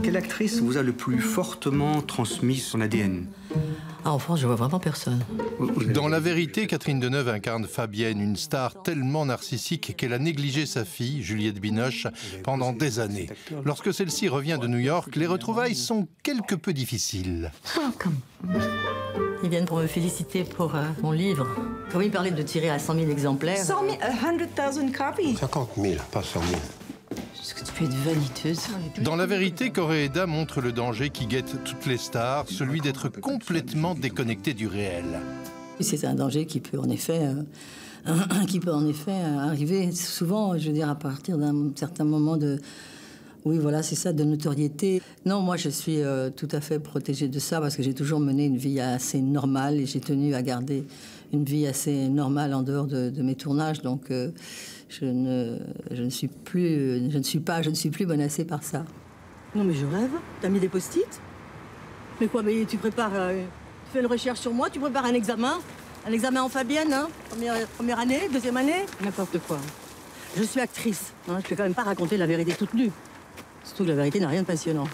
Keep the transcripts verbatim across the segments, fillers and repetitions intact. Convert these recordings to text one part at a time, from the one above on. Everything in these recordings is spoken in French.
Quelle actrice vous a le plus fortement transmis son A D N? Ah, en France, je vois vraiment personne. Dans La Vérité, Catherine Deneuve incarne Fabienne, une star tellement narcissique qu'elle a négligé sa fille, Juliette Binoche, pendant des années. Lorsque celle-ci revient de New York, les retrouvailles sont quelque peu difficiles. Welcome. Ils viennent pour me féliciter pour euh, mon livre. Comme ils parlaient de tirer à cent mille exemplaires. cent mille, cent mille copies. cinquante mille, pas cent mille. Est-ce que tu peux être vaniteuse? Dans La Vérité, Koreeda montre le danger qui guette toutes les stars, celui d'être complètement déconnecté du réel. C'est un danger qui peut en effet, euh, qui peut en effet euh, arriver souvent, je veux dire, à partir d'un certain moment de... Oui, voilà, c'est ça, de notoriété. Non, moi, je suis euh, tout à fait protégée de ça parce que j'ai toujours mené une vie assez normale et j'ai tenu à garder une vie assez normale en dehors de, de mes tournages. Donc, euh, je, ne, je ne suis plus, je ne suis pas, je ne suis plus menacée par ça. Non, mais je rêve. T'as mis des post-it? Mais quoi, mais tu prépares, euh, tu fais une recherche sur moi, tu prépares un examen, un examen en Fabienne, hein, première, première année, deuxième année, n'importe quoi. Je suis actrice, hein, je peux quand même pas raconter la vérité toute nue. Surtout que La Vérité n'a rien de passionnant.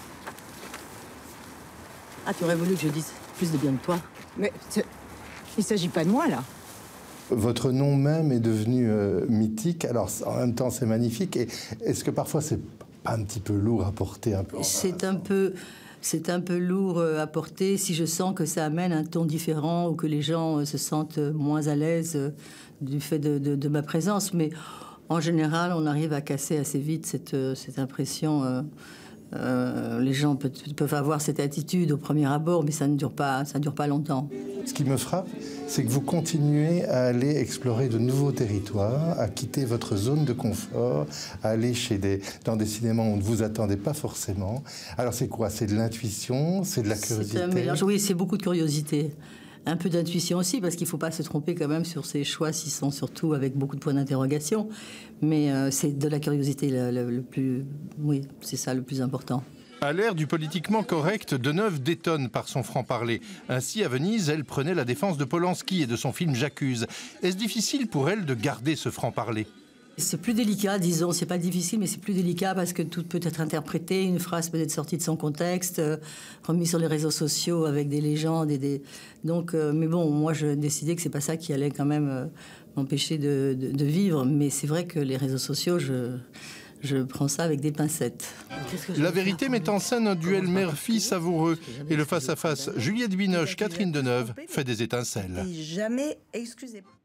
Ah, tu aurais voulu que je dise plus de bien de toi? Mais il ne s'agit pas de moi, là. Votre nom même est devenu euh, mythique. Alors, en même temps, c'est magnifique. Et est-ce que parfois, c'est pas un petit peu lourd à porter un peu? C'est un peu... C'est un peu lourd à porter si je sens que ça amène un ton différent ou que les gens se sentent moins à l'aise du fait de, de, de ma présence. Mais en général, on arrive à casser assez vite cette, cette impression. Euh, euh, les gens peut, peuvent avoir cette attitude au premier abord, mais ça ne dure pas, ça ne dure pas longtemps. Ce qui me frappe, c'est que vous continuez à aller explorer de nouveaux territoires, à quitter votre zone de confort, à aller chez des, dans des cinémas où on ne vous attendait pas forcément. Alors c'est quoi? C'est de l'intuition? C'est de la curiosité? C'est un mélange, oui, c'est beaucoup de curiosité. Un peu d'intuition aussi, parce qu'il ne faut pas se tromper quand même sur ses choix, s'ils sont surtout avec beaucoup de points d'interrogation. Mais euh, c'est de la curiosité le, le, le plus... Oui, c'est ça le plus important. À l'ère du politiquement correct, Deneuve détonne par son franc-parler. Ainsi, à Venise, elle prenait la défense de Polanski et de son film J'accuse. Est-ce difficile pour elle de garder ce franc-parler? C'est plus délicat, disons. C'est pas difficile, mais c'est plus délicat parce que tout peut être interprété. Une phrase peut être sortie de son contexte, euh, remise sur les réseaux sociaux avec des légendes et des... Donc, euh, mais bon, moi, je décidais que c'est pas ça qui allait quand même euh, m'empêcher de, de, de vivre. Mais c'est vrai que les réseaux sociaux, je... Je prends ça avec des pincettes. La Vérité met en scène un duel mère-fille savoureux. Et le face-à-face Juliette Binoche, Catherine Deneuve fait des étincelles. Jamais excusez.